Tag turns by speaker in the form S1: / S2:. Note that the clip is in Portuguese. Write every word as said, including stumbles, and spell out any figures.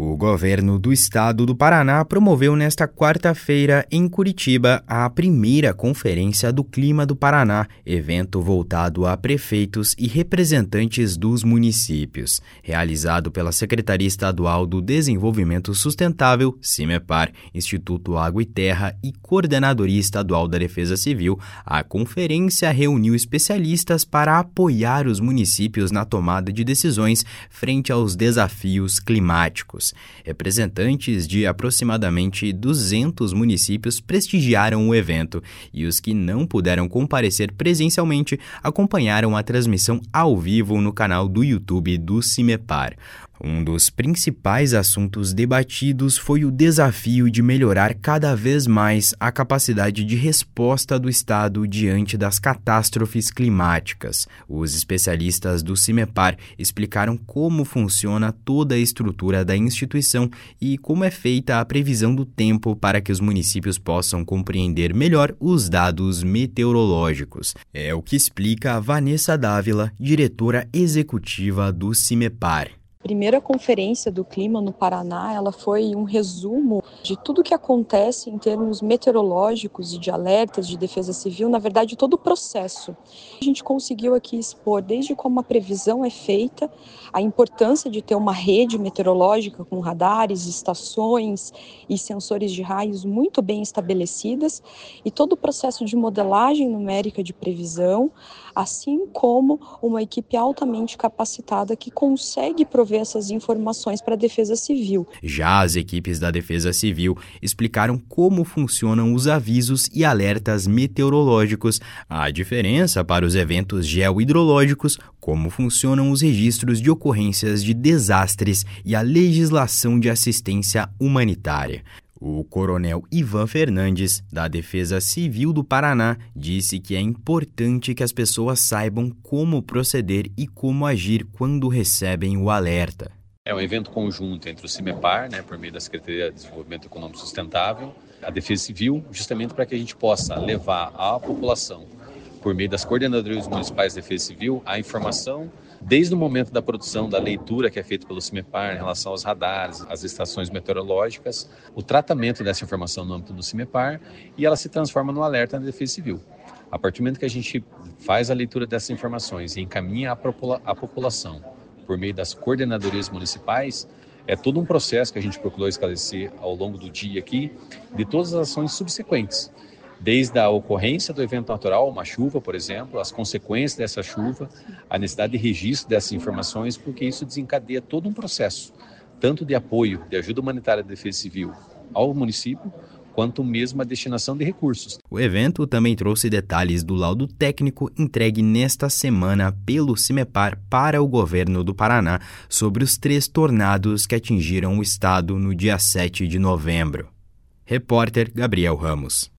S1: O governo do estado do Paraná promoveu nesta quarta-feira, em Curitiba, a primeira Conferência do Clima do Paraná, evento voltado a prefeitos e representantes dos municípios, realizado pela Secretaria Estadual do Desenvolvimento Sustentável, CIMEPAR, Instituto Água e Terra e Coordenadoria Estadual da Defesa Civil. A conferência reuniu especialistas para apoiar os municípios na tomada de decisões frente aos desafios climáticos. Representantes de aproximadamente duzentos municípios prestigiaram o evento e os que não puderam comparecer presencialmente acompanharam a transmissão ao vivo no canal do YouTube do CIMEPAR. Um dos principais assuntos debatidos foi o desafio de melhorar cada vez mais a capacidade de resposta do Estado diante das catástrofes climáticas. Os especialistas do CIMEPAR explicaram como funciona toda a estrutura da instituição e como é feita a previsão do tempo para que os municípios possam compreender melhor os dados meteorológicos. É o que explica a Vanessa Dávila, diretora executiva do CIMEPAR.
S2: A primeira conferência do clima no Paraná, ela foi um resumo de tudo o que acontece em termos meteorológicos e de alertas de defesa civil, na verdade todo o processo. A gente conseguiu aqui expor desde como a previsão é feita, a importância de ter uma rede meteorológica com radares, estações e sensores de raios muito bem estabelecidas e todo o processo de modelagem numérica de previsão, assim como uma equipe altamente capacitada que consegue prover essas informações para a Defesa Civil.
S1: Já as equipes da Defesa Civil explicaram como funcionam os avisos e alertas meteorológicos, a diferença para os eventos geohidrológicos, como funcionam os registros de ocorrências de desastres e a legislação de assistência humanitária. O coronel Ivan Fernandes, da Defesa Civil do Paraná, disse que é importante que as pessoas saibam como proceder e como agir quando recebem o alerta.
S3: É um evento conjunto entre o CIMEPAR, né, por meio da Secretaria de Desenvolvimento Econômico Sustentável, a Defesa Civil, justamente para que a gente possa levar à população, por meio das coordenadorias municipais de Defesa Civil, a informação desde o momento da produção, da leitura que é feita pelo CIMEPAR em relação aos radares, às estações meteorológicas, o tratamento dessa informação no âmbito do CIMEPAR e ela se transforma no alerta da Defesa Civil. A partir do momento que a gente faz a leitura dessas informações e encaminha a, popula- a população por meio das coordenadorias municipais, é todo um processo que a gente procurou esclarecer ao longo do dia aqui de todas as ações subsequentes. Desde a ocorrência do evento natural, uma chuva, por exemplo, as consequências dessa chuva, a necessidade de registro dessas informações, porque isso desencadeia todo um processo, tanto de apoio, de ajuda humanitária da Defesa Civil ao município, quanto mesmo a destinação de recursos.
S1: O evento também trouxe detalhes do laudo técnico entregue nesta semana pelo CIMEPAR para o governo do Paraná sobre os três tornados que atingiram o estado no dia sete de novembro. Repórter Gabriel Ramos.